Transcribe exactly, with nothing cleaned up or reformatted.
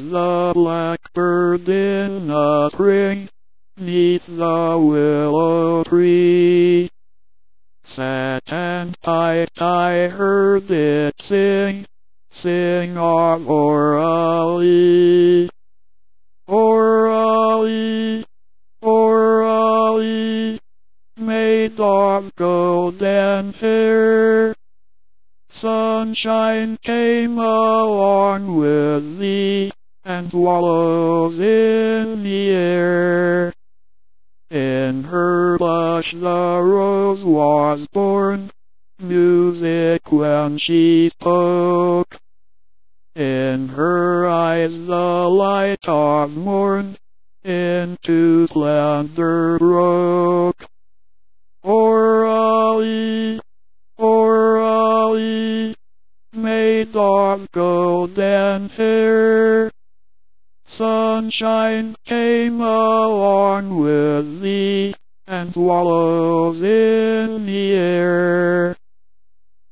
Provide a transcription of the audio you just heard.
the blackbird in the spring, 'neath the willow tree. Sat and piped, I heard it sing, sing of Oralee. Oralee, Oralee, maid of golden hair, sunshine came along with thee, and swallows in the air. In her blush the rose was born, music when she spoke. In her eyes the light of morn into splendor broke. Oralee, Oralee, maid of golden hair, sunshine came along with thee, and swallows in the air.